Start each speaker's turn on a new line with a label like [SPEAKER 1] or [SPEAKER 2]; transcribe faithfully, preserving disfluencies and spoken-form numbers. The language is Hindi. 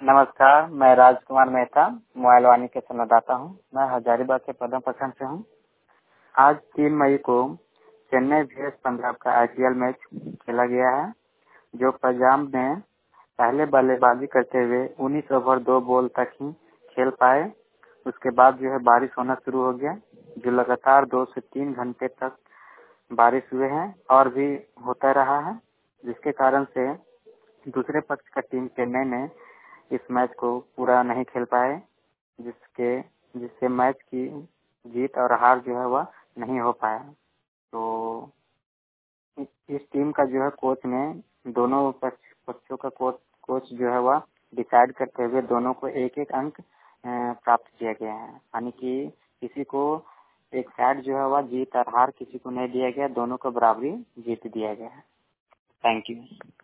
[SPEAKER 1] नमस्कार, मैं राजकुमार मेहता, मोबाइल वाणी के संवाददाता हूँ। मैं हजारीबाग के पदम प्रखंड से हूँ। आज तीन मई को चेन्नई वीएस पंजाब का आईपीएल मैच खेला गया है, जो पंजाब ने पहले बल्लेबाजी करते हुए उन्नीस ओवर दो बॉल तक ही खेल पाए। उसके बाद जो है बारिश होना शुरू हो गया, जो लगातार दो से तीन घंटे तक बारिश हुए हैं और भी होता रहा है, जिसके कारण से दूसरे पक्ष का टीम चेन्नई ने इस मैच को पूरा नहीं खेल पाए, जिसके जिससे मैच की जीत और हार जो है वह नहीं हो पाया। तो इस, इस टीम का जो है कोच ने दोनों पक्ष पक्षों का कोच कोच जो है वह डिसाइड करते हुए दोनों को एक एक अंक प्राप्त किया गया है, यानी कि किसी को एक साइड जो है वह जीत और हार किसी को नहीं दिया गया, दोनों को बराबरी जीत दिया गया है। Thank you.